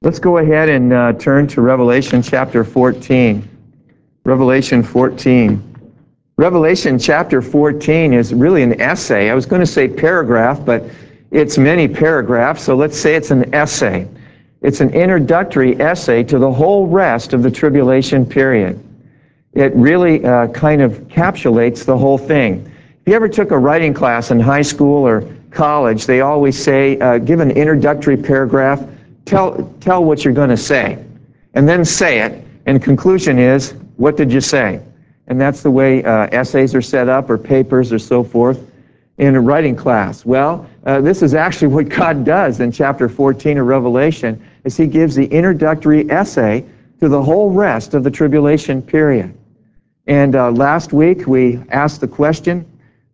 Let's go ahead and turn to Revelation chapter 14. Revelation 14. Revelation chapter 14 is really an essay. I was going to say paragraph, but it's many paragraphs, so let's say it's an essay. It's an introductory essay to the whole rest of the tribulation period. It really kind of encapsulates the whole thing. If you ever took a writing class in high school or college, they always say, give an introductory paragraph, tell what you're going to say, and then say it, and conclusion is, what did you say? And that's the way essays are set up, or papers, or so forth, in a writing class. Well, this is actually what God does in chapter 14 of Revelation, is He gives the introductory essay to the whole rest of the tribulation period. And last week we asked the question,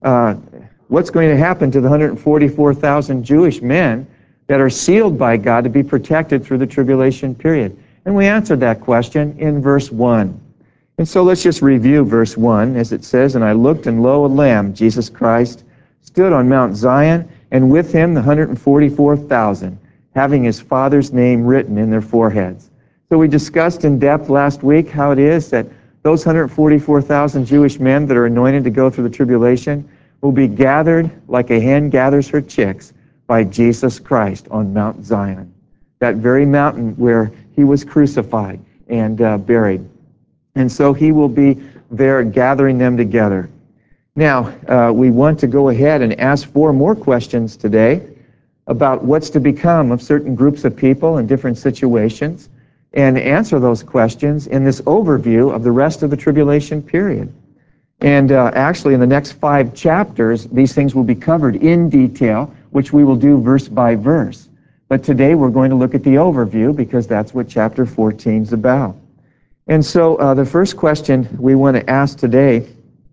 what's going to happen to the 144,000 Jewish men that are sealed by God to be protected through the tribulation period? And we answered that question in verse 1. And so let's just review verse 1 as it says, "And I looked, and lo, a Lamb, Jesus Christ, stood on Mount Zion, and with him the 144,000, having his Father's name written in their foreheads." So we discussed in depth last week how it is that those 144,000 Jewish men that are anointed to go through the tribulation will be gathered like a hen gathers her chicks by Jesus Christ on Mount Zion, that very mountain where he was crucified and buried. And so he will be there gathering them together. Now, we want to go ahead and ask 4 more questions today about what's to become of certain groups of people in different situations, and answer those questions in this overview of the rest of the tribulation period. And actually, in the next 5 chapters, these things will be covered in detail, which we will do verse by verse. But today we're going to look at the overview, because that's what chapter 14 is about. And so the first question we want to ask today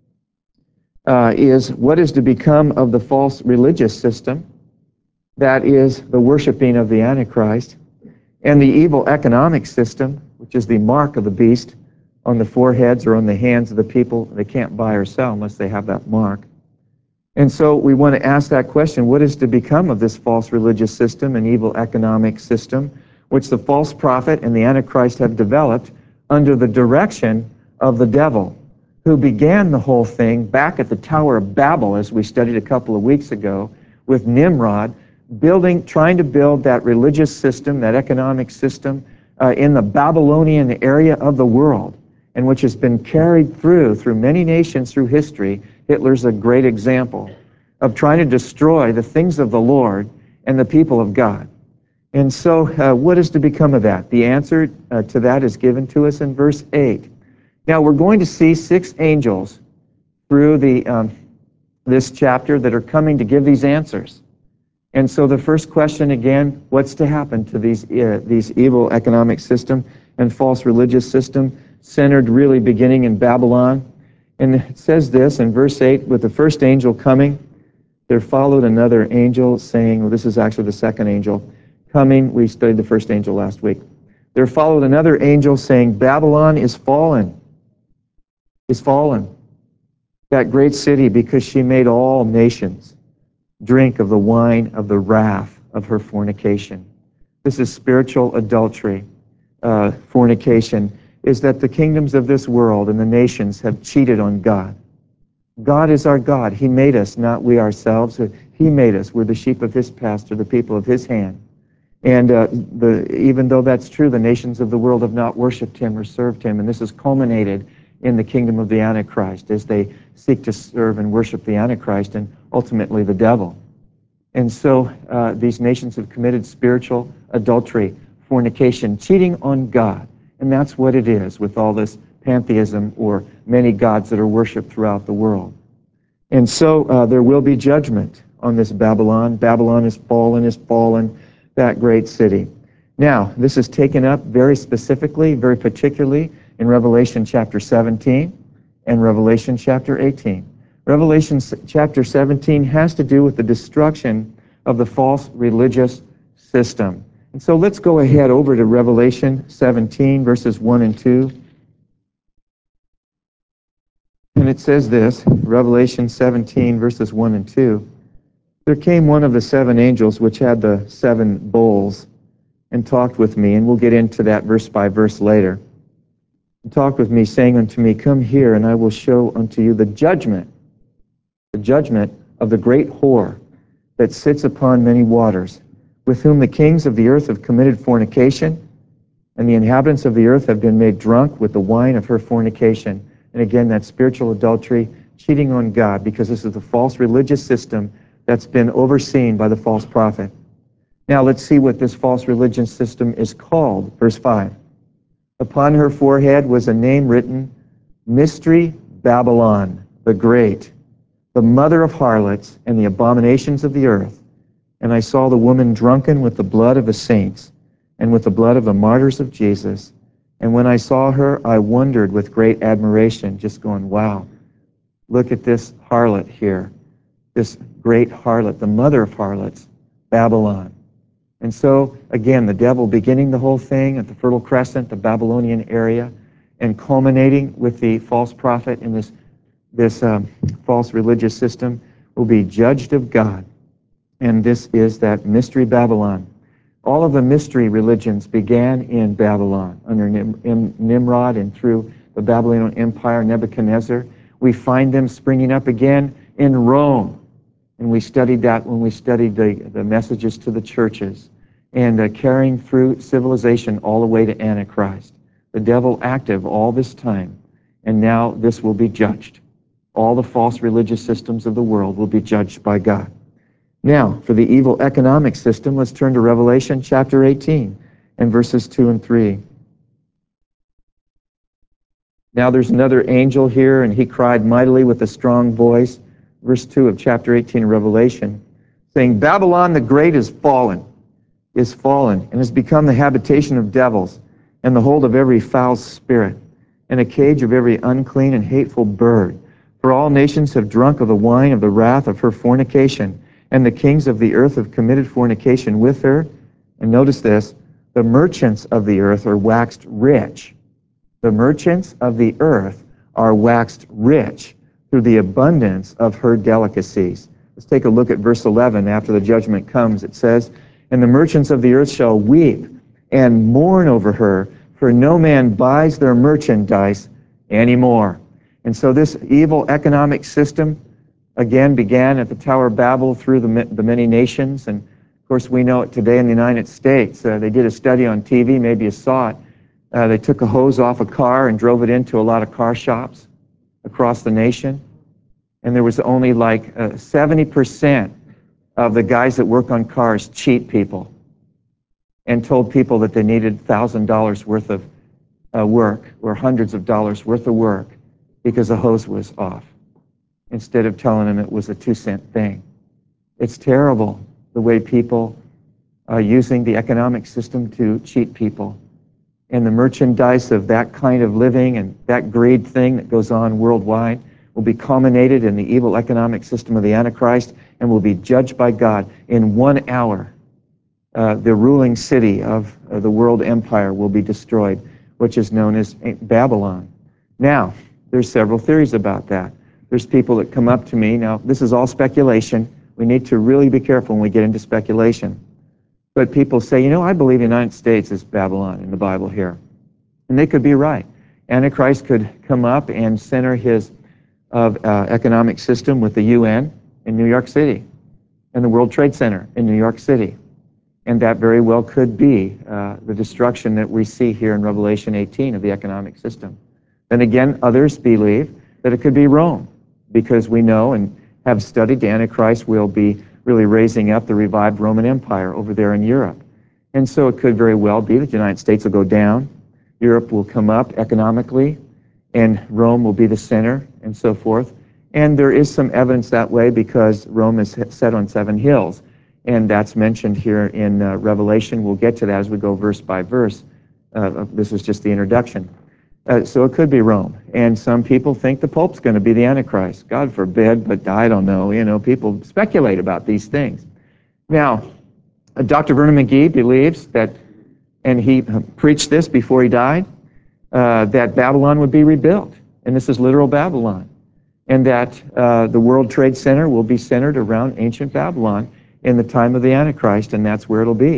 is, what is to become of the false religious system, that is the worshiping of the Antichrist, and the evil economic system, which is the mark of the beast on the foreheads or on the hands of the people. They can't buy or sell unless they have that mark. And so we want to ask that question, what is to become of this false religious system and evil economic system, which the false prophet and the Antichrist have developed under the direction of the devil, who began the whole thing back at the Tower of Babel, as we studied a couple of weeks ago, with Nimrod, trying to build that religious system, that economic system, in the Babylonian area of the world, and which has been carried through many nations through history. Hitler's a great example of trying to destroy the things of the Lord and the people of God. And so what is to become of that? The answer to that is given to us in verse 8. Now we're going to see 6 angels through this chapter that are coming to give these answers. And so the first question again, what's to happen to these evil economic system and false religious system, centered really beginning in Babylon? And it says this in verse 8, with the first angel coming, there followed another angel saying, well, this is actually the second angel coming. We studied the first angel last week. There followed another angel saying, Babylon is fallen, that great city, because she made all nations drink of the wine of the wrath of her fornication. This is spiritual adultery. Fornication is that the kingdoms of this world and the nations have cheated on God. God is our God. He made us, not we ourselves. He made us. We're the sheep of His pasture, the people of His hand. And even though that's true, the nations of the world have not worshipped Him or served Him, and this is culminated in the kingdom of the Antichrist as they seek to serve and worship the Antichrist and ultimately the devil. And so these nations have committed spiritual adultery, fornication, cheating on God. And that's what it is with all this pantheism, or many gods that are worshipped throughout the world. And so there will be judgment on this Babylon. Babylon is fallen, that great city. Now, this is taken up very specifically, very particularly in Revelation chapter 17 and Revelation chapter 18. Revelation chapter 17 has to do with the destruction of the false religious system. And so let's go ahead over to Revelation 17, verses 1 and 2. And it says this, Revelation 17, verses 1 and 2. There came one of the 7 angels which had the 7 bowls, and talked with me, and we'll get into that verse by verse later. He talked with me, saying unto me, Come here, and I will show unto you the judgment of the great whore that sits upon many waters, with whom the kings of the earth have committed fornication, and the inhabitants of the earth have been made drunk with the wine of her fornication. And again, that's spiritual adultery, cheating on God, because this is the false religious system that's been overseen by the false prophet. Now let's see what this false religious system is called. Verse 5. Upon her forehead was a name written, Mystery Babylon the Great, the mother of harlots and the abominations of the earth. And I saw the woman drunken with the blood of the saints and with the blood of the martyrs of Jesus. And when I saw her, I wondered with great admiration, just going, wow, look at this harlot here, this great harlot, the mother of harlots, Babylon. And so, again, the devil beginning the whole thing at the Fertile Crescent, the Babylonian area, and culminating with the false prophet in this false religious system, will be judged of God. And this is that mystery Babylon. All of the mystery religions began in Babylon, under Nimrod and through the Babylonian Empire, Nebuchadnezzar. We find them springing up again in Rome. And we studied that when we studied the messages to the churches, and carrying through civilization all the way to Antichrist. The devil active all this time, and now this will be judged. All the false religious systems of the world will be judged by God. Now, for the evil economic system, let's turn to Revelation chapter 18 and verses 2 and 3. Now there's another angel here, and he cried mightily with a strong voice, verse 2 of chapter 18 of Revelation, saying, Babylon the Great is fallen, and has become the habitation of devils, and the hold of every foul spirit, and a cage of every unclean and hateful bird. For all nations have drunk of the wine of the wrath of her fornication, and the kings of the earth have committed fornication with her. And notice this, the merchants of the earth are waxed rich. The merchants of the earth are waxed rich through the abundance of her delicacies. Let's take a look at verse 11. After the judgment comes, it says, And the merchants of the earth shall weep and mourn over her, for no man buys their merchandise anymore. And so this evil economic system, again, began at the Tower of Babel through the many nations. And, of course, we know it today in the United States. They did a study on TV, maybe you saw it. They took a hose off a car and drove it into a lot of car shops across the nation. And there was only like 70% of the guys that work on cars cheat people and told people that they needed $1,000 worth of work or hundreds of dollars worth of work because the hose was off, instead of telling them it was a 2-cent thing. It's terrible the way people are using the economic system to cheat people. And the merchandise of that kind of living and that greed thing that goes on worldwide will be culminated in the evil economic system of the Antichrist and will be judged by God in 1 hour. The ruling city of the world empire will be destroyed, which is known as Babylon. Now, there's several theories about that. There's people that come up to me. Now, this is all speculation. We need to really be careful when we get into speculation. But people say, you know, I believe the United States is Babylon in the Bible here. And they could be right. Antichrist could come up and center his economic system with the UN in New York City and the World Trade Center in New York City. And that very well could be the destruction that we see here in Revelation 18 of the economic system. Then again, others believe that it could be Rome, because we know and have studied the Antichrist will be really raising up the revived Roman Empire over there in Europe. And so it could very well be that the United States will go down, Europe will come up economically, and Rome will be the center, and so forth. And there is some evidence that way because Rome is set on 7 hills. And that's mentioned here in Revelation. We'll get to that as we go verse by verse. This is just the introduction. So it could be Rome. And some people think the Pope's going to be the Antichrist. God forbid, but I don't know. You know, people speculate about these things. Now, Dr. Vernon McGee believes that, and he preached this before he died, that Babylon would be rebuilt. And this is literal Babylon. And that the World Trade Center will be centered around ancient Babylon in the time of the Antichrist, and that's where it'll be.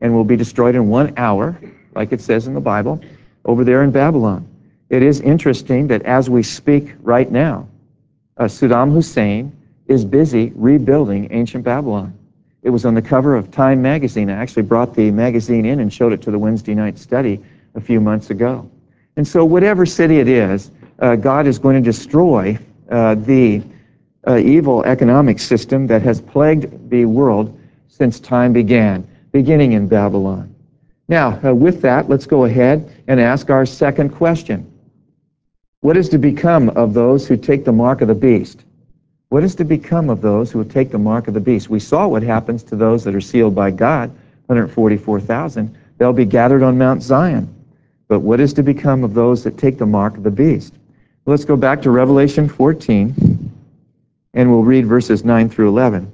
and will be destroyed in 1 hour, like it says in the Bible, over there in Babylon. It is interesting that as we speak right now, Saddam Hussein is busy rebuilding ancient Babylon. It was on the cover of Time magazine. I actually brought the magazine in and showed it to the Wednesday night study a few months ago. And so whatever city it is, God is going to destroy the evil economic system that has plagued the world since time began, beginning in Babylon. Now, with that, let's go ahead and ask our second question. What is to become of those who take the mark of the beast? What is to become of those who will take the mark of the beast? We saw what happens to those that are sealed by God, 144,000. They'll be gathered on Mount Zion. But what is to become of those that take the mark of the beast? Let's go back to Revelation 14, and we'll read verses 9 through 11.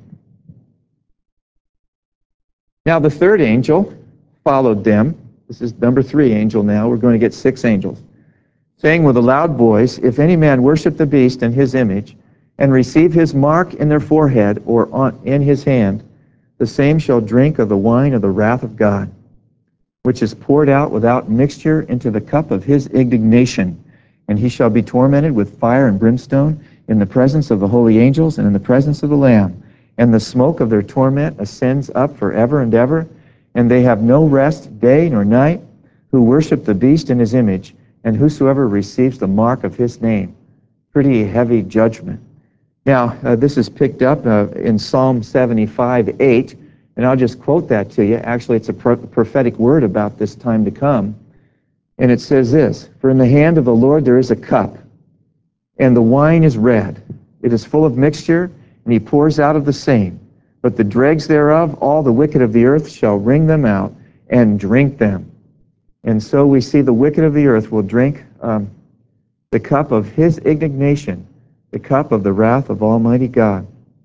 Now the third angel followed them. This is number 3 angel now. We're going to get 6 angels. Saying with a loud voice, if any man worship the beast and his image, and receive his mark in their forehead or in his hand, the same shall drink of the wine of the wrath of God, which is poured out without mixture into the cup of his indignation. And he shall be tormented with fire and brimstone in the presence of the holy angels and in the presence of the Lamb. And the smoke of their torment ascends up forever and ever, and they have no rest day nor night, who worship the beast in his image, and whosoever receives the mark of his name. Pretty heavy judgment. Now, this is picked up in Psalm 75:8, and I'll just quote that to you. Actually, it's a prophetic word about this time to come. And it says this, for in the hand of the Lord there is a cup, and the wine is red. It is full of mixture, and he pours out of the same. But the dregs thereof, all the wicked of the earth shall wring them out and drink them. And so we see the wicked of the earth will drink the cup of his indignation, the cup of the wrath of Almighty God.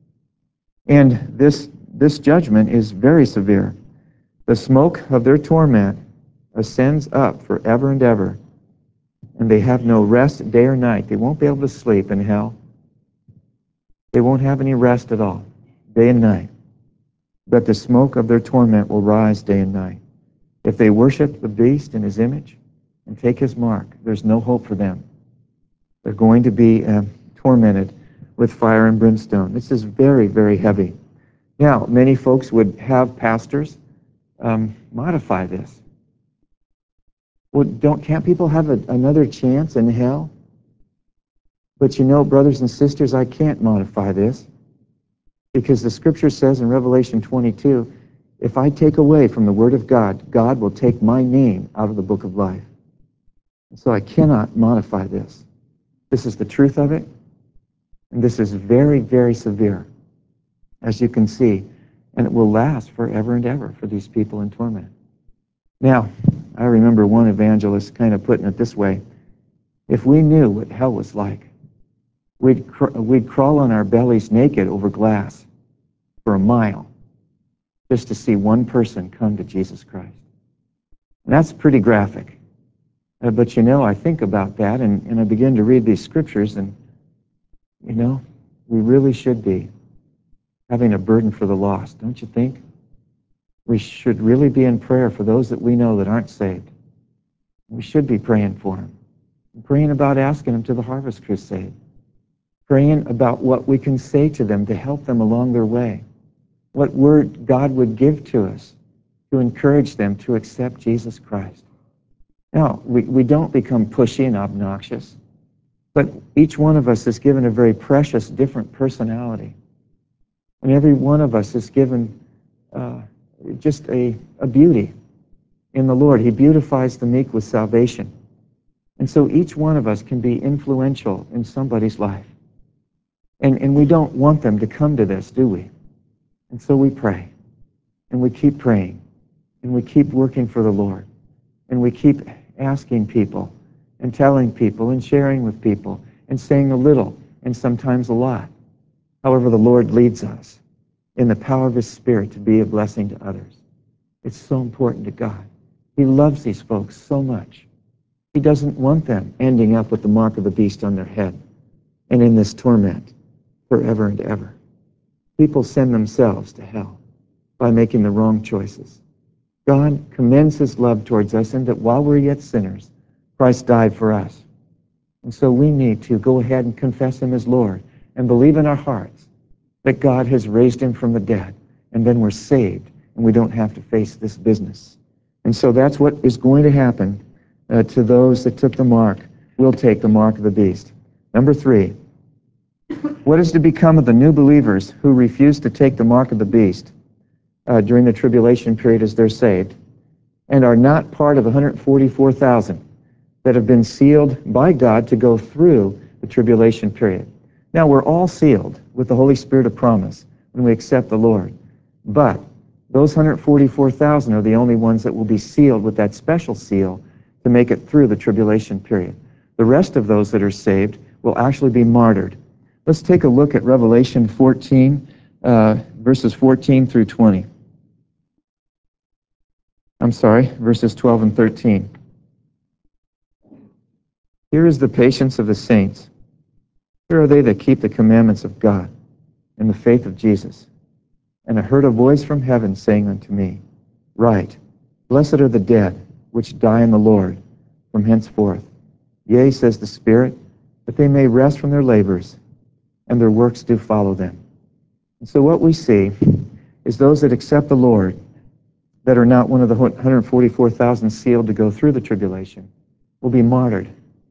And this judgment is very severe. The smoke of their torment ascends up forever and ever, and they have no rest day or night. They won't be able to sleep in hell. They won't have any rest at all, day and night. But the smoke of their torment will rise day and night. If they worship the beast in his image and take his mark, there's no hope for them. They're going to be tormented with fire and brimstone. This is very, very heavy. Now, many folks would have pastors modify this. Well, can't people have another chance in hell? But you know, brothers and sisters, I can't modify this, because the scripture says in Revelation 22, if I take away from the word of God, God will take my name out of the book of life. And so I cannot modify this. This is the truth of it, and this is very, very severe, as you can see, and it will last forever and ever for these people in torment. Now, I remember one evangelist kind of putting it this way, if we knew what hell was like, we'd crawl on our bellies naked over glass for a mile just to see one person come to Jesus Christ. And that's pretty graphic. But you know, I think about that, and I begin to read these scriptures, and you know, we really should be having a burden for the lost, don't you think? We should really be in prayer for those that we know that aren't saved. We should be praying for them, praying about asking them to the Harvest Crusade, praying about what we can say to them to help them along their way, what word God would give to us to encourage them to accept Jesus Christ. Now, we don't become pushy and obnoxious, but each one of us is given a very precious, different personality. And every one of us is given just a beauty in the Lord. He beautifies the meek with salvation. And so each one of us can be influential in somebody's life. And we don't want them to come to this, do we? And so we pray, and we keep praying, and we keep working for the Lord, and we keep asking people, and telling people, and sharing with people, and saying a little, and sometimes a lot. However the Lord leads us in the power of his Spirit to be a blessing to others. It's so important to God. He loves these folks so much. He doesn't want them ending up with the mark of the beast on their head and in this torment forever and ever. People send themselves to hell by making the wrong choices. God commends his love towards us, and that while we're yet sinners, Christ died for us. And so we need to go ahead and confess him as Lord and believe in our hearts that God has raised him from the dead, and then we're saved, and we don't have to face this business. And so that's what is going to happen to those that took the mark, will take the mark of the beast. Number 3, what is to become of the new believers who refuse to take the mark of the beast during the tribulation period as they're saved, and are not part of the 144,000 that have been sealed by God to go through the tribulation period? Now, we're all sealed with the Holy Spirit of promise when we accept the Lord, but those 144,000 are the only ones that will be sealed with that special seal to make it through the tribulation period. The rest of those that are saved will actually be martyred. Let's take a look at Revelation 14, verses 14 through 20. Verses 12 and 13. Here is the patience of the saints. Here are they that keep the commandments of God and the faith of Jesus. And I heard a voice from heaven saying unto me, Write, blessed are the dead which die in the Lord from henceforth. Yea, says the Spirit, that they may rest from their labors, and their works do follow them. And so what we see is those that accept the Lord, that are not one of the 144,000 sealed to go through the tribulation, will be martyred.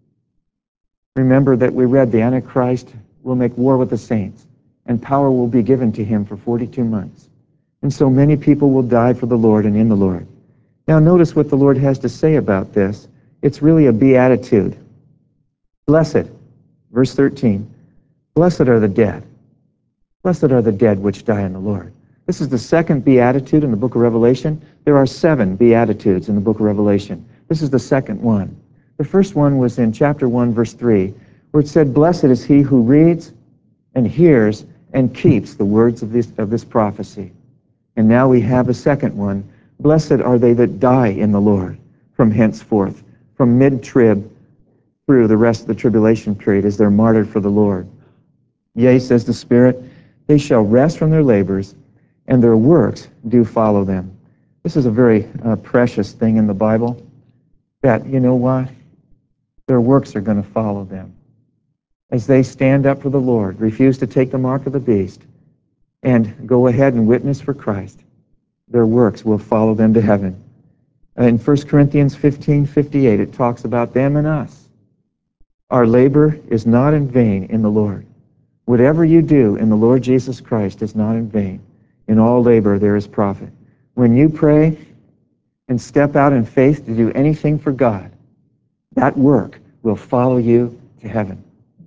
Remember that we read the Antichrist will make war with the saints, and power will be given to him for 42 months. And so many people will die for the Lord and in the Lord. Now notice what the Lord has to say about this. It's really a beatitude. Blessed, verse 13, blessed are the dead. Blessed are the dead which die in the Lord. This is the second beatitude in the book of Revelation. There are 7 beatitudes in the book of Revelation. This is the second one. The first one was in chapter 1, verse 3, where it said, Blessed is he who reads and hears and keeps the words of this prophecy. And now we have a second one. Blessed are they that die in the Lord from henceforth, from mid-trib through the rest of the tribulation period as they're martyred for the Lord. Yea, says the Spirit, they shall rest from their labors, and their works do follow them. This is a very precious thing in the Bible, that, you know what? Their works are going to follow them. As they stand up for the Lord, refuse to take the mark of the beast, and go ahead and witness for Christ, their works will follow them to heaven. In 1 Corinthians 15:58, it talks about them and us. Our labor is not in vain in the Lord. Whatever you do in the Lord Jesus Christ is not in vain. In all labor there is profit. When you pray and step out in faith to do anything for God, that work will follow you to heaven.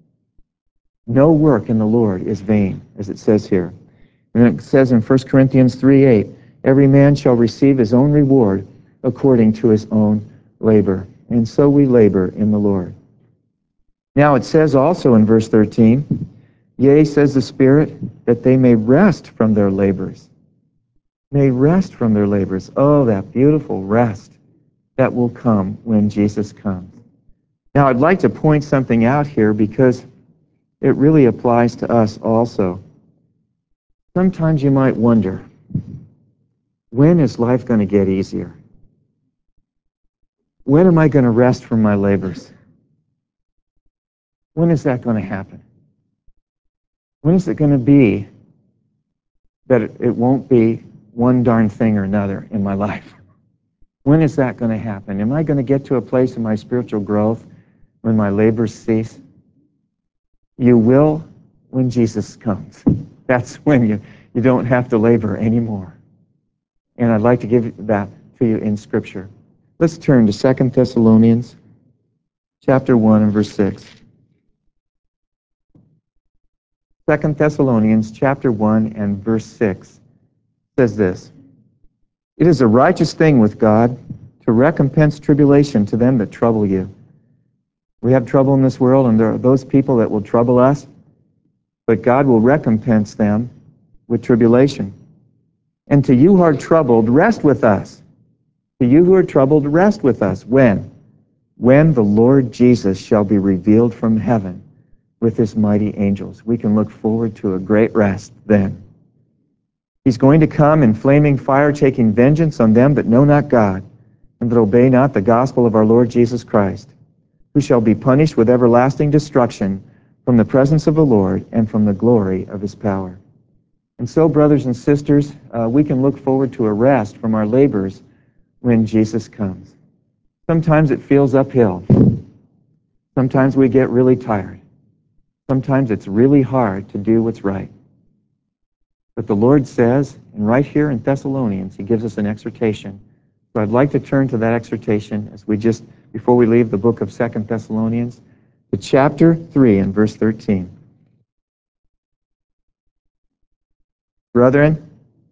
No work in the Lord is vain, as it says here. And it says in 1 Corinthians 3:8, every man shall receive his own reward according to his own labor. And so we labor in the Lord. Now it says also in verse 13, Yea, says the Spirit, that they may rest from their labors. May rest from their labors. Oh, that beautiful rest that will come when Jesus comes. Now, I'd like to point something out here because it really applies to us also. Sometimes you might wonder, when is life going to get easier? When am I going to rest from my labors? When is that going to happen? When is it going to be that it won't be one darn thing or another in my life? When is that going to happen? Am I going to get to a place in my spiritual growth when my labors cease? You will when Jesus comes. That's when you don't have to labor anymore. And I'd like to give that to you in Scripture. Let's turn to 2 Thessalonians chapter 1 and verse 6. 2 Thessalonians chapter 1 and verse 6 says this, It is a righteous thing with God to recompense tribulation to them that trouble you. We have trouble in this world, and there are those people that will trouble us, but God will recompense them with tribulation. And to you who are troubled, rest with us. To you who are troubled, rest with us. When? When the Lord Jesus shall be revealed from heaven with his mighty angels. We can look forward to a great rest then. He's going to come in flaming fire, taking vengeance on them that know not God, and that obey not the gospel of our Lord Jesus Christ, who shall be punished with everlasting destruction from the presence of the Lord and from the glory of his power. And so, brothers and sisters, we can look forward to a rest from our labors when Jesus comes. Sometimes it feels uphill. Sometimes we get really tired. Sometimes it's really hard to do what's right. But the Lord says, and right here in Thessalonians, he gives us an exhortation. So I'd like to turn to that exhortation as we just, before we leave the book of 2 Thessalonians, to chapter 3 and verse 13. Brethren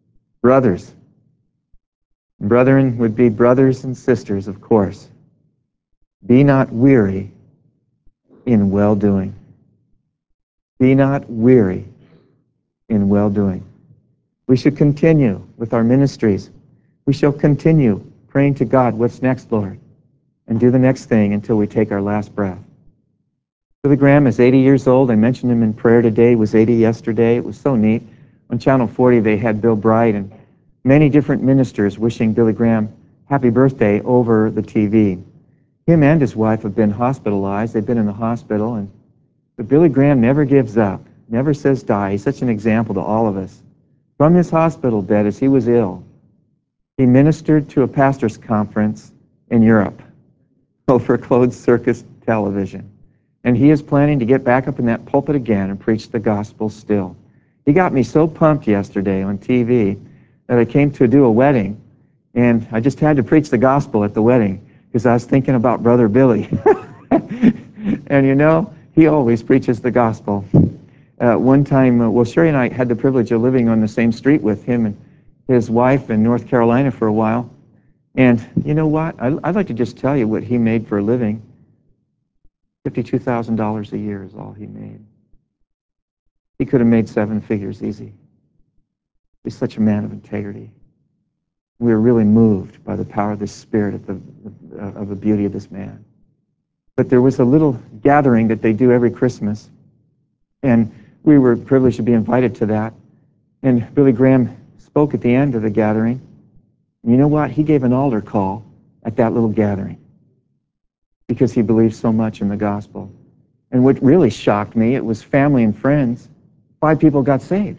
would be brothers and sisters, of course. Be not weary in well-doing. Be not weary in well-doing. We should continue with our ministries. We shall continue praying to God, what's next, Lord? And do the next thing until we take our last breath. Billy Graham is 80 years old. I mentioned him in prayer today. He was 80 yesterday. It was so neat. On Channel 40, they had Bill Bright and many different ministers wishing Billy Graham happy birthday over the TV. Him and his wife have been hospitalized. They've been in the hospital, but Billy Graham never gives up, never says die. He's such an example to all of us. From his hospital bed as he was ill, he ministered to a pastor's conference in Europe over closed circus television. And he is planning to get back up in that pulpit again and preach the gospel still. He got me so pumped yesterday on TV that I came to do a wedding, and I just had to preach the gospel at the wedding because I was thinking about Brother Billy. And you know, he always preaches the gospel. One time, Sherry and I had the privilege of living on the same street with him and his wife in North Carolina for a while. And you know what? I'd like to just tell you what he made for a living. $52,000 a year is all he made. He could have made 7 figures easy. He's such a man of integrity. We were really moved by the power of the Spirit of the beauty of this man. But there was a little gathering that they do every Christmas, and we were privileged to be invited to that. And Billy Graham spoke at the end of the gathering. And you know what? He gave an altar call at that little gathering because he believed so much in the gospel. And what really shocked me, it was family and friends. 5 people got saved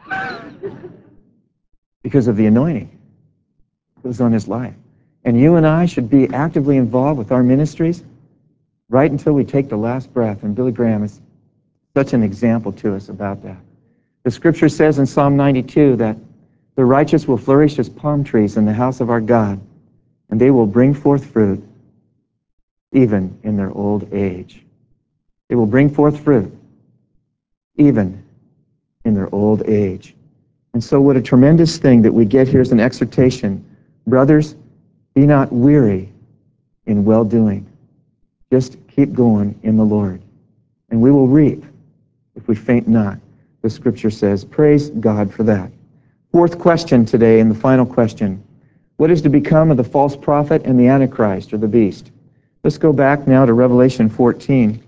because of the anointing that was on his life. And you and I should be actively involved with our ministries right until we take the last breath. And Billy Graham is such an example to us about that. The scripture says in Psalm 92 that the righteous will flourish as palm trees in the house of our God, and they will bring forth fruit even in their old age. They will bring forth fruit even in their old age. And so what a tremendous thing that we get here is an exhortation. Brothers, be not weary in well-doing. Just keep going in the Lord, and we will reap if we faint not, the scripture says. Praise God for that. 4th question today, and the final question. What is to become of the false prophet and the Antichrist, or the beast? Let's go back now to Revelation 14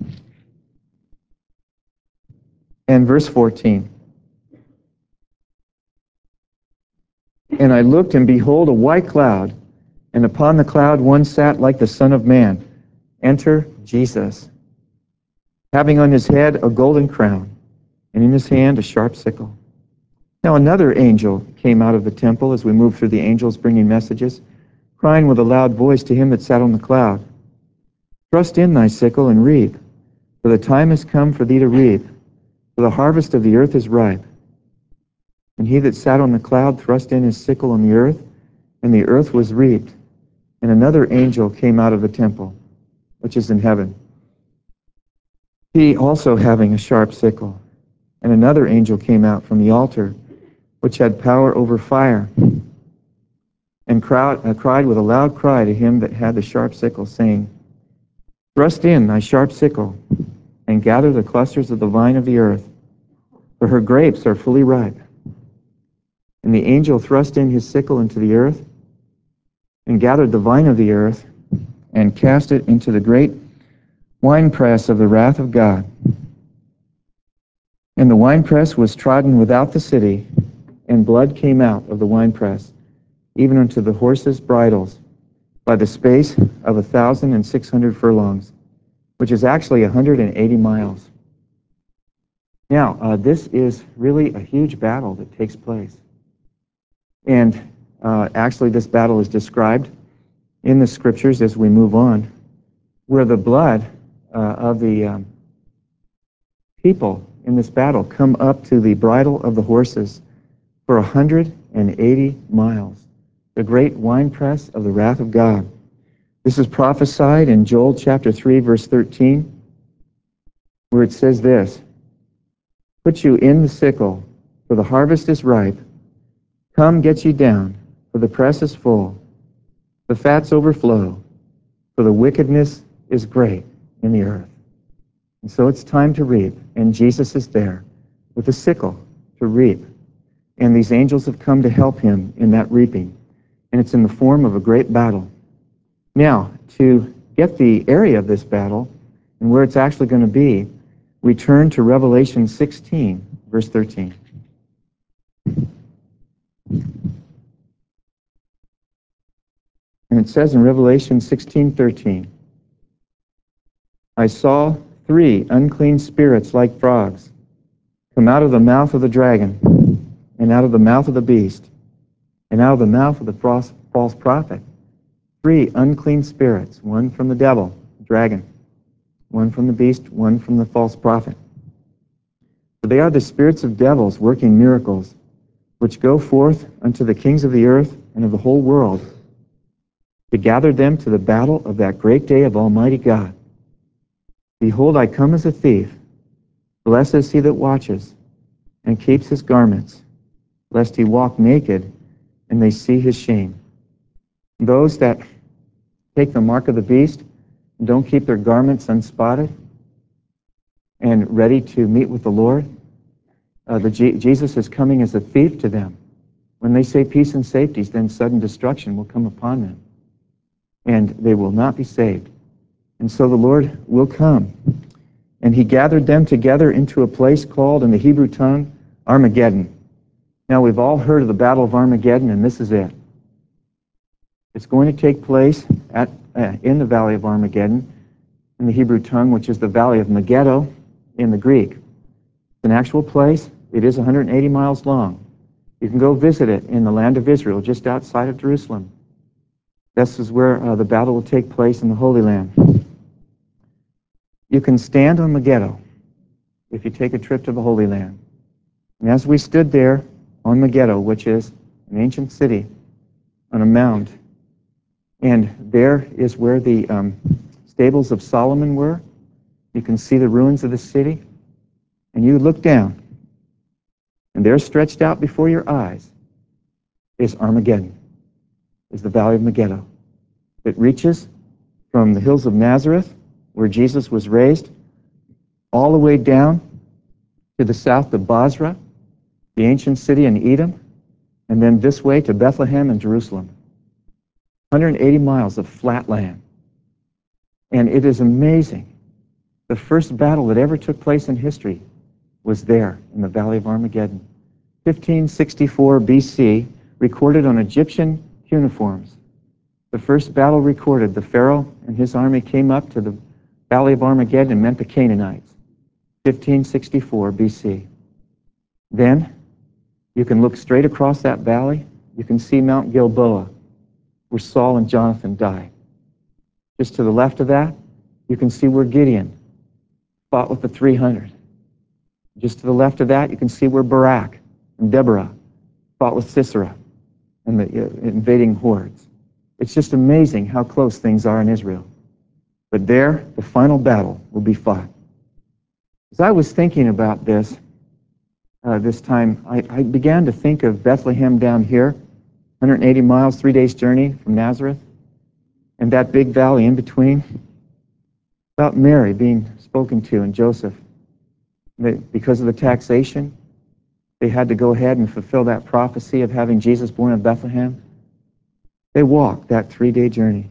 and verse 14. And I looked, and behold, a white cloud, and upon the cloud one sat like the Son of Man. Enter Jesus, having on his head a golden crown, and in his hand a sharp sickle. Now another angel came out of the temple as we move through the angels bringing messages, crying with a loud voice to him that sat on the cloud, Thrust in thy sickle and reap, for the time is come for thee to reap, for the harvest of the earth is ripe. And he that sat on the cloud thrust in his sickle on the earth, and the earth was reaped. And another angel came out of the temple, which is in heaven, he also having a sharp sickle. And another angel came out from the altar, which had power over fire, and cried with a loud cry to him that had the sharp sickle, saying, Thrust in thy sharp sickle, and gather the clusters of the vine of the earth, for her grapes are fully ripe. And the angel thrust in his sickle into the earth, and gathered the vine of the earth, and cast it into the great winepress of the wrath of God. And the winepress was trodden without the city, and blood came out of the winepress, even unto the horses' bridles, by the space of 1,600 furlongs, which is actually 180 miles. Now, this is really a huge battle that takes place. And actually, this battle is described in the scriptures as we move on, where the blood of the people in this battle come up to the bridle of the horses for 180 miles, the great winepress of the wrath of God. This is prophesied in Joel chapter 3, verse 13, where it says this, "Put you in the sickle, for the harvest is ripe. Come, get you down, for the press is full. The fats overflow, for the wickedness is great in the earth." And so it's time to reap, and Jesus is there with a sickle to reap. And these angels have come to help him in that reaping. And it's in the form of a great battle. Now, to get the area of this battle and where it's actually going to be, we turn to Revelation 16, verse 13. And it says in Revelation 16:13, "I saw 3 unclean spirits like frogs come out of the mouth of the dragon, and out of the mouth of the beast, and out of the mouth of the false prophet. 3 unclean spirits, one from the devil, dragon, one from the beast, one from the false prophet. For they are the spirits of devils working miracles, which go forth unto the kings of the earth and of the whole world, to gather them to the battle of that great day of Almighty God. Behold, I come as a thief. Blessed is he that watches and keeps his garments, lest he walk naked and they see his shame." Those that take the mark of the beast and don't keep their garments unspotted and ready to meet with the Lord, Jesus is coming as a thief to them. When they say peace and safety, then sudden destruction will come upon them, and they will not be saved. And so the Lord will come. And he gathered them together into a place called, in the Hebrew tongue, Armageddon. Now, we've all heard of the Battle of Armageddon, and this is it. It's going to take place in the Valley of Armageddon, in the Hebrew tongue, which is the Valley of Megiddo in the Greek. It's an actual place. It is 180 miles long. You can go visit it in the land of Israel, just outside of Jerusalem. This is where the battle will take place in the Holy Land. You can stand on Megiddo if you take a trip to the Holy Land. And as we stood there on Megiddo, which is an ancient city on a mound, and there is where the stables of Solomon were. You can see the ruins of the city, and you look down, and there stretched out before your eyes is Armageddon, is the Valley of Megiddo. It reaches from the hills of Nazareth, where Jesus was raised, all the way down to the south of Basra, the ancient city in Edom, and then this way to Bethlehem and Jerusalem. 180 miles of flat land. And it is amazing. The first battle that ever took place in history was there in the Valley of Armageddon. 1564 BC, recorded on Egyptian cuneiforms. The first battle recorded, the Pharaoh and his army came up to the Valley of Armageddon and met the Canaanites. 1564 BC. Then you can look straight across that valley. You can see Mount Gilboa, where Saul and Jonathan died. Just to the left of that, you can see where Gideon fought with the 300. Just to the left of that, you can see where Barak and Deborah fought with Sisera and the invading hordes. It's just amazing how close things are in Israel. But there, the final battle will be fought. As I was thinking about this, this time, I began to think of Bethlehem down here, 180 miles, 3 days journey from Nazareth, and that big valley in between, about Mary being spoken to and Joseph. Because of the taxation, they had to go ahead and fulfill that prophecy of having Jesus born in Bethlehem. They walked that 3-day journey.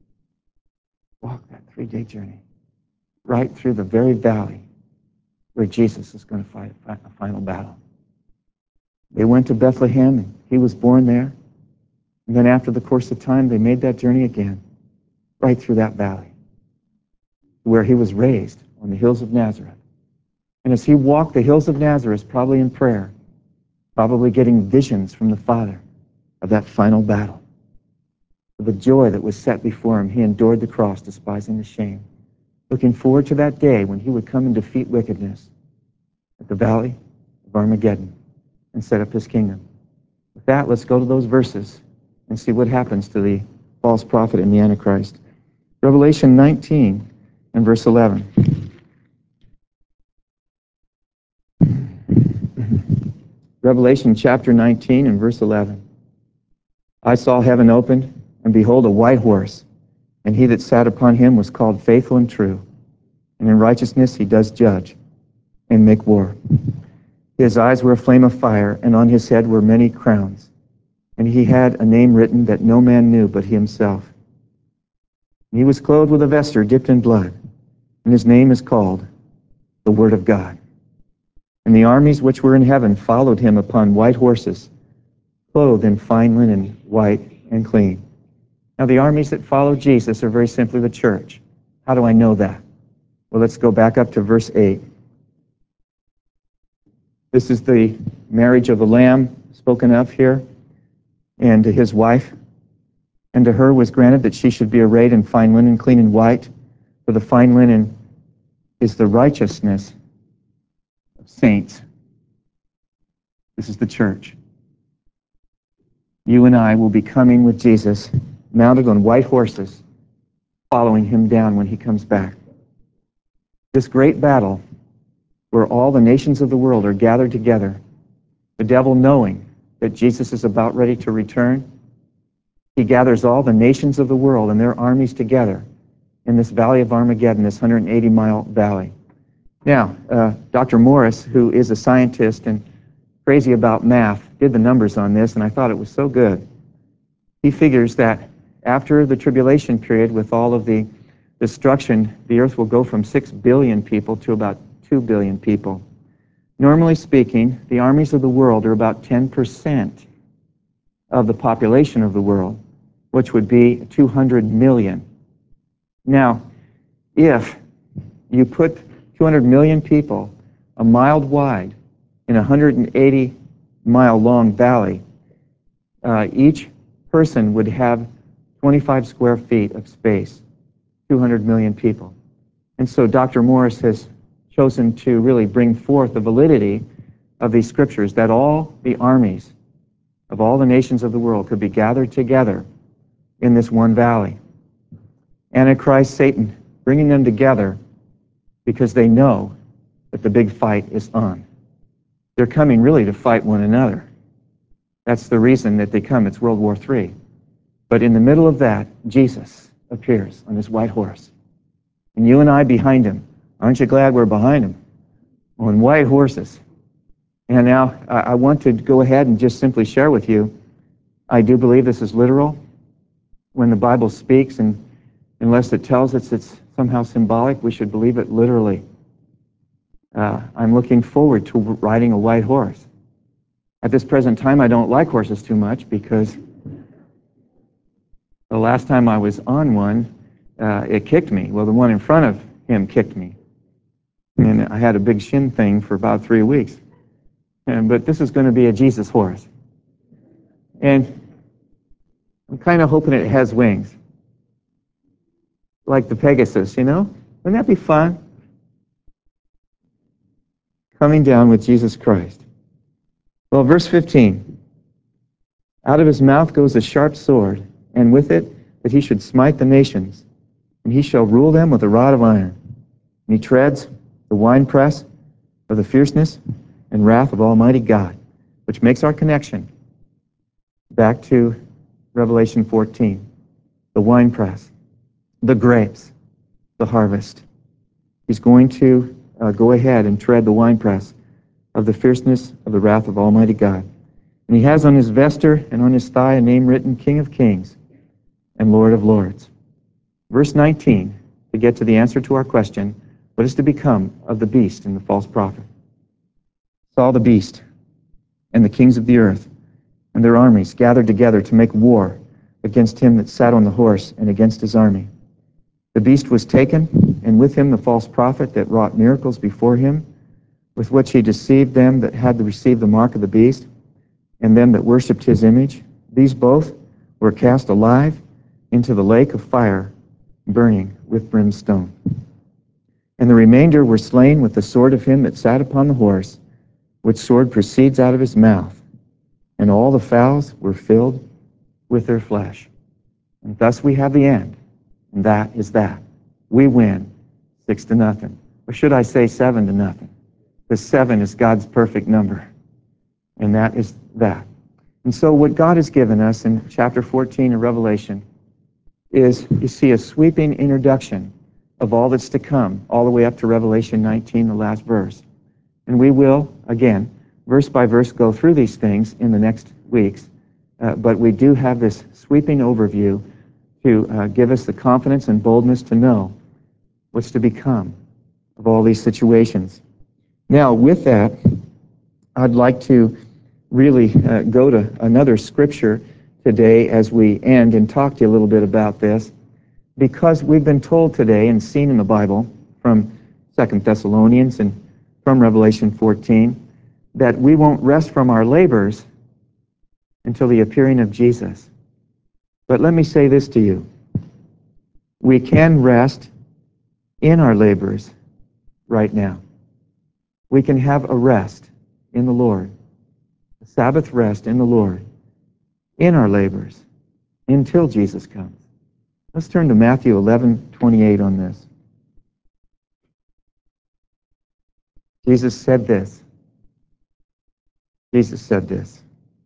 Walked that 3-day journey right through the very valley where Jesus is going to fight a final battle. They went to Bethlehem, and he was born there. And then after the course of time, they made that journey again, right through that valley, where he was raised on the hills of Nazareth. And as he walked the hills of Nazareth, probably in prayer, probably getting visions from the Father of that final battle, of the joy that was set before him, he endured the cross, despising the shame, looking forward to that day when he would come and defeat wickedness at the valley of Armageddon and set up his kingdom. With that, let's go to those verses and see what happens to the false prophet and the Antichrist. Revelation 19 and verse 11. Revelation chapter 19 and verse 11. I saw heaven opened, and behold, a white horse, and he that sat upon him was called Faithful and True, and in righteousness he does judge and make war. His eyes were a flame of fire, and on his head were many crowns, and he had a name written that no man knew but he himself. And he was clothed with a vesture dipped in blood, and his name is called the Word of God. And the armies which were in heaven followed him upon white horses, clothed in fine linen, white and clean. Now, the armies that follow Jesus are very simply the church. How do I know that? Well, let's go back up to verse 8. This is the marriage of the Lamb spoken of here, and to his wife. And to her was granted that she should be arrayed in fine linen, clean and white, for the fine linen is the righteousness of saints. This is the church. You and I will be coming with Jesus, mounted on white horses, following him down when he comes back. This great battle, where all the nations of the world are gathered together, the devil knowing that Jesus is about ready to return, he gathers all the nations of the world and their armies together in this valley of Armageddon, this 180-mile valley. Now, Dr. Morris, who is a scientist and crazy about math, did the numbers on this, and I thought it was so good. He figures that after the tribulation period, with all of the destruction, the earth will go from 6 billion people to about 2 billion people. Normally speaking, the armies of the world are about 10% of the population of the world, which would be 200 million. Now, if you put 200 million people a mile wide in a 180-mile long valley, each person would have 25 square feet of space, 200 million people. And so Dr. Morris has chosen to really bring forth the validity of these scriptures, that all the armies of all the nations of the world could be gathered together in this one valley. Antichrist, Satan, bringing them together because they know that the big fight is on. They're coming really to fight one another. That's the reason that they come. It's World War III. But in the middle of that, Jesus appears on his white horse. And you and I behind him. Aren't you glad we're behind him? On white horses. And now I want to go ahead and just simply share with you, I do believe this is literal. When the Bible speaks, and unless it tells us it's somehow symbolic, we should believe it literally. I'm looking forward to riding a white horse. At this present time, I don't like horses too much because the last time I was on one, it kicked me. Well, the one in front of him kicked me. And I had a big shin thing for about 3 weeks. But this is going to be a Jesus horse. And I'm kind of hoping it has wings. Like the Pegasus, you know? Wouldn't that be fun? Coming down with Jesus Christ. Well, verse 15. Out of his mouth goes a sharp sword, and with it that he should smite the nations, and he shall rule them with a rod of iron. And he treads the winepress of the fierceness and wrath of Almighty God, which makes our connection back to Revelation 14. The winepress, the grapes, the harvest. He's going to go ahead and tread the winepress of the fierceness of the wrath of Almighty God. And he has on his vesture and on his thigh a name written, King of Kings and Lord of Lords. Verse 19, to get to the answer to our question, what is to become of the beast and the false prophet? Saw the beast. and the kings of the earth and their armies gathered together to make war against him that sat on the horse and against his army. The beast was taken, and with him the false prophet that wrought miracles before him, with which he deceived them that had received the mark of the beast, and them that worshipped his image. These both were cast alive into the lake of fire, burning with brimstone. And the remainder were slain with the sword of him that sat upon the horse, which sword proceeds out of his mouth. And all the fowls were filled with their flesh. And thus we have the end, and that is that. We win 6-0. Or should I say 7-0? Because 7 is God's perfect number. And that is that. And so what God has given us in chapter 14 of Revelation is, you see, a sweeping introduction of all that's to come, all the way up to Revelation 19, the last verse. And we will, again, verse by verse, go through these things in the next weeks. But we do have this sweeping overview to give us the confidence and boldness to know what's to become of all these situations. Now, with that, I'd like to really go to another scripture today as we end and talk to you a little bit about this, because we've been told today and seen in the Bible from 2 Thessalonians and from Revelation 14 that we won't rest from our labors until the appearing of Jesus. But let me say this to you. We can rest in our labors right now. We can have a rest in the Lord, a Sabbath rest in the Lord, in our labors, until Jesus comes. Let's turn to Matthew 11:28 on this. Jesus said this. Jesus said this.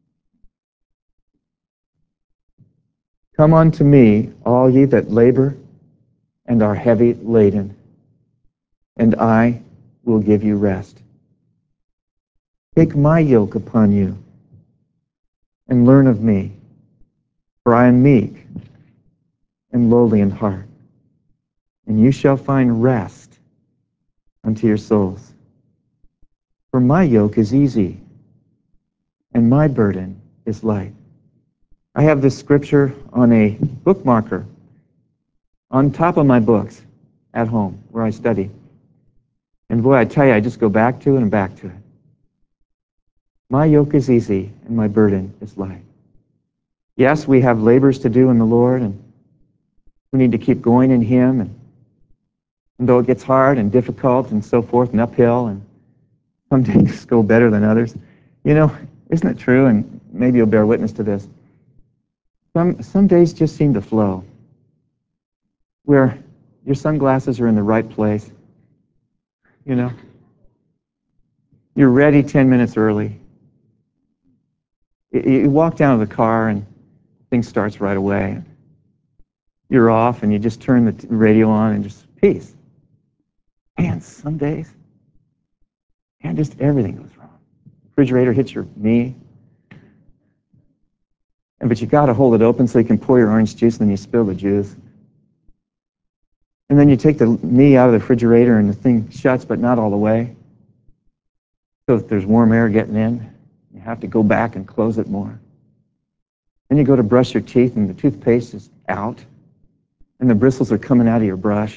Come unto me, all ye that labor and are heavy laden, and I will give you rest. Take my yoke upon you, and learn of me, for I am meek and lowly in heart, and you shall find rest unto your souls. For my yoke is easy, and my burden is light. I have this scripture on a bookmarker on top of my books at home where I study. And boy, I tell you, I just go back to it and back to it. My yoke is easy, and my burden is light. Yes, we have labors to do in the Lord, and we need to keep going in Him. And though it gets hard and difficult and so forth and uphill, and some days go better than others, you know, isn't it true? And maybe you'll bear witness to this. Some days just seem to flow, where your sunglasses are in the right place. You know, you're ready 10 minutes early. You walk down to the car and thing starts right away. You're off and you just turn the radio on and just peace. And some days, and just everything goes wrong. Refrigerator hits your knee. But you got to hold it open so you can pour your orange juice, and then you spill the juice. And then you take the knee out of the refrigerator and the thing shuts, but not all the way. So if there's warm air getting in, you have to go back and close it more. Then you go to brush your teeth and the toothpaste is out and the bristles are coming out of your brush.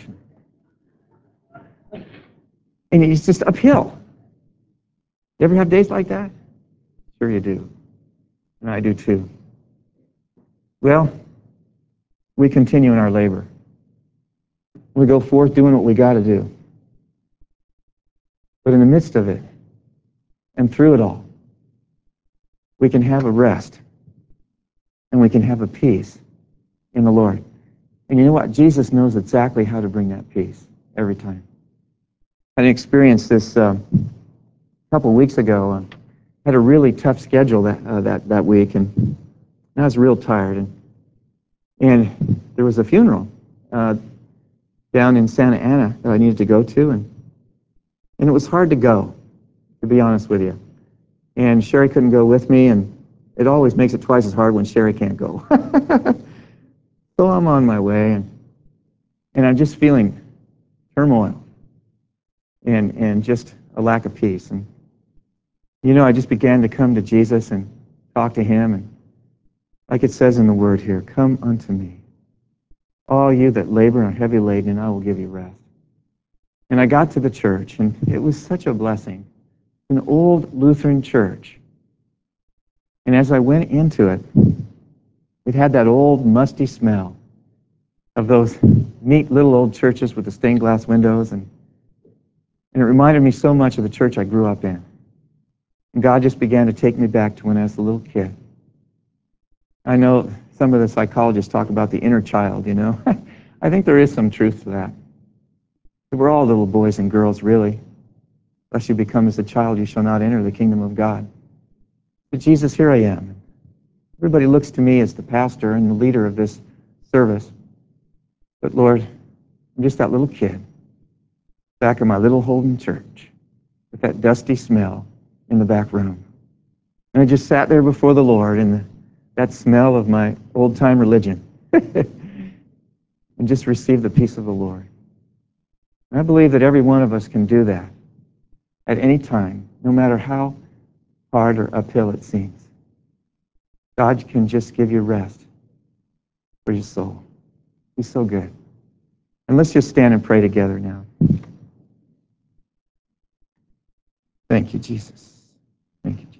And it's just uphill. You ever have days like that? Sure you do. And I do too. Well, we continue in our labor. We go forth doing what we got to do. But in the midst of it, and through it all, we can have a rest, and we can have a peace in the Lord. And you know what? Jesus knows exactly how to bring that peace every time. I experienced this a couple of weeks ago. Had a really tough schedule that week, and I was real tired. And there was a funeral down in Santa Ana that I needed to go to, and it was hard to go, to be honest with you. And Sherry couldn't go with me, and it always makes it twice as hard when Sherry can't go. So I'm on my way, and I'm just feeling turmoil and just a lack of peace. And You know, I just began to come to Jesus and talk to him. And like it says in the word here, come unto me, all you that labor and are heavy laden, and I will give you rest. And I got to the church, and it was such a blessing. An old Lutheran church. And as I went into it, it had that old musty smell of those neat little old churches with the stained glass windows. And it reminded me so much of the church I grew up in. And God just began to take me back to when I was a little kid. I know some of the psychologists talk about the inner child, you know. I think there is some truth to that. We're all little boys and girls, really. Unless you become as a child, you shall not enter the kingdom of God. But Jesus, here I am. Everybody looks to me as the pastor and the leader of this service. But Lord, I'm just that little kid back in my little Holden church with that dusty smell in the back room. And I just sat there before the Lord in that smell of my old-time religion and just received the peace of the Lord. And I believe that every one of us can do that at any time, no matter how hard or uphill it seems. God can just give you rest for your soul. He's so good. And let's just stand and pray together now. Thank you, Jesus. Thank you, Jesus.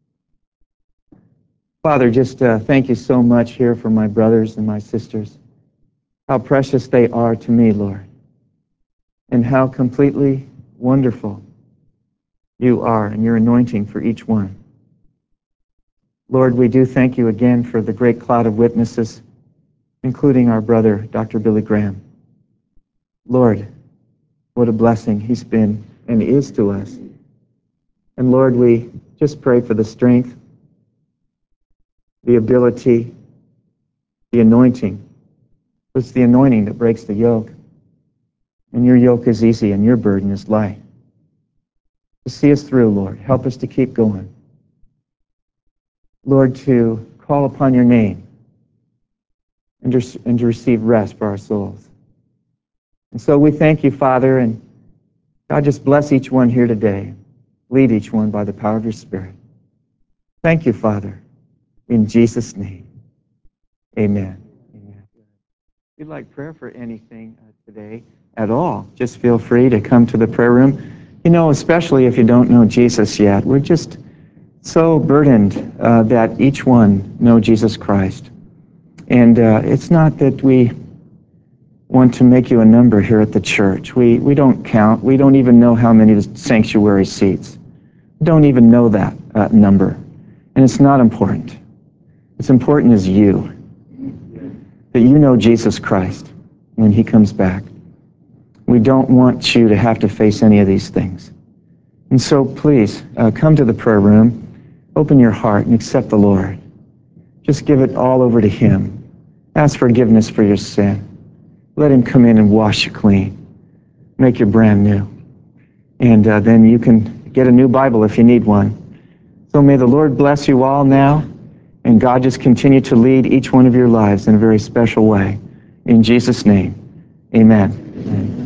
Father, just thank you so much here for my brothers and my sisters. How precious they are to me, Lord. And how completely wonderful you are and your anointing for each one. Lord, we do thank you again for the great cloud of witnesses, including our brother, Dr. Billy Graham. Lord, what a blessing he's been and is to us. And Lord, we just pray for the strength, the ability, the anointing. It's the anointing that breaks the yoke. And your yoke is easy and your burden is light. To see us through, Lord. Help us to keep going. Lord, to call upon your name and to receive rest for our souls. And so we thank you, Father, and God, just bless each one here today. Lead each one by the power of your Spirit. Thank you, Father. In Jesus' name, amen. Amen. If you'd like prayer for anything today at all, just feel free to come to the prayer room. You know, especially if you don't know Jesus yet, we're just so burdened that each one know Jesus Christ. And it's not that we want to make you a number here at the church. We don't count. We don't even know how many sanctuary seats. We don't even know that number. And it's not important. What's important is you. That you know Jesus Christ when he comes back. We don't want you to have to face any of these things. And so please, come to the prayer room, open your heart and accept the Lord. Just give it all over to him. Ask forgiveness for your sin. Let him come in and wash you clean. Make you brand new. And then you can get a new Bible if you need one. So may the Lord bless you all now, and God just continue to lead each one of your lives in a very special way. In Jesus' name, amen. Amen.